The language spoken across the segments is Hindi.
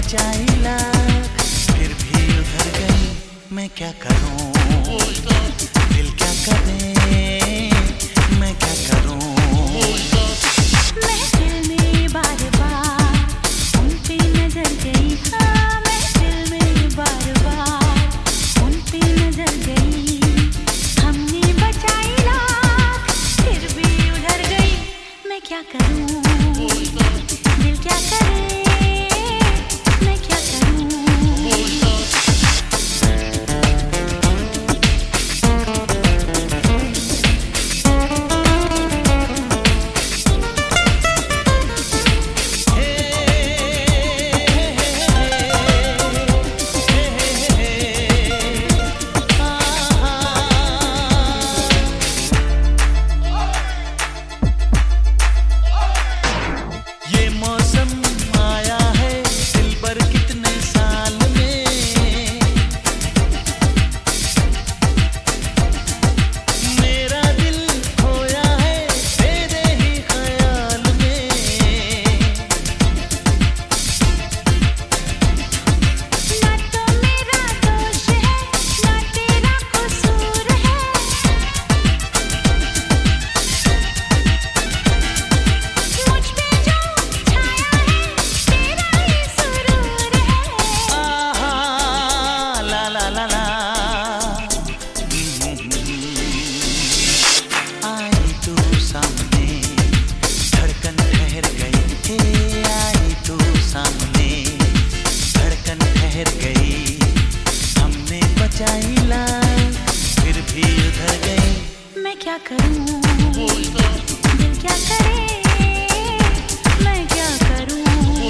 बचाई लाख फिर भी उधर गई, मैं क्या करूं? दिल क्या करे, मैं क्या करूं? महफिल में बार बार उन पे नजर गई, हाँ महफिल में बार बार उन पे नजर गई। हमने बचाई लाख फिर भी उधर गई, मैं क्या करूं? दिल क्या करे, मैं क्या करूं? फिर भी उधर गई, मैं क्या करूं? दिल क्या करे, मैं क्या करूं?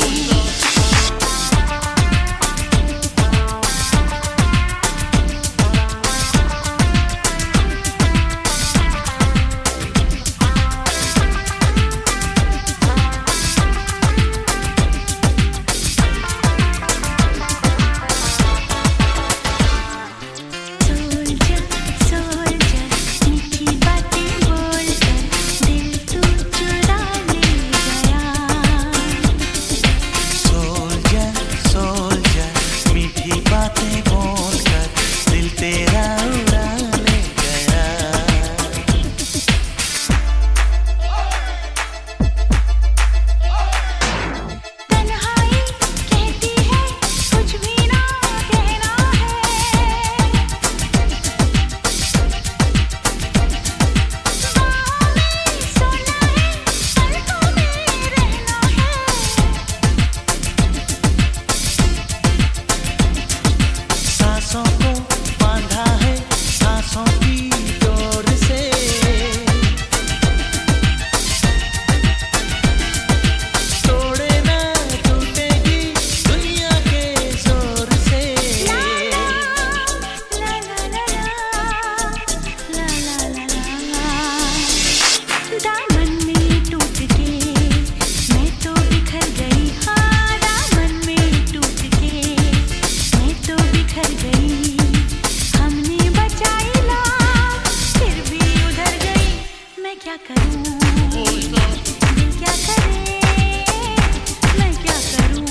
क्या करूं? दिल क्या करे, मैं क्या करूं?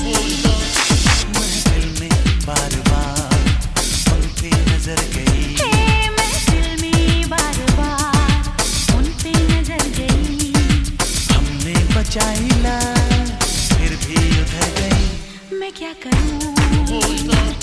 महफिल में बार बार उन पे नजर गई, महफिल में बार बार उन पे नजर गई। हमने बचाई ला फिर भी उधर गई, मैं क्या करूं?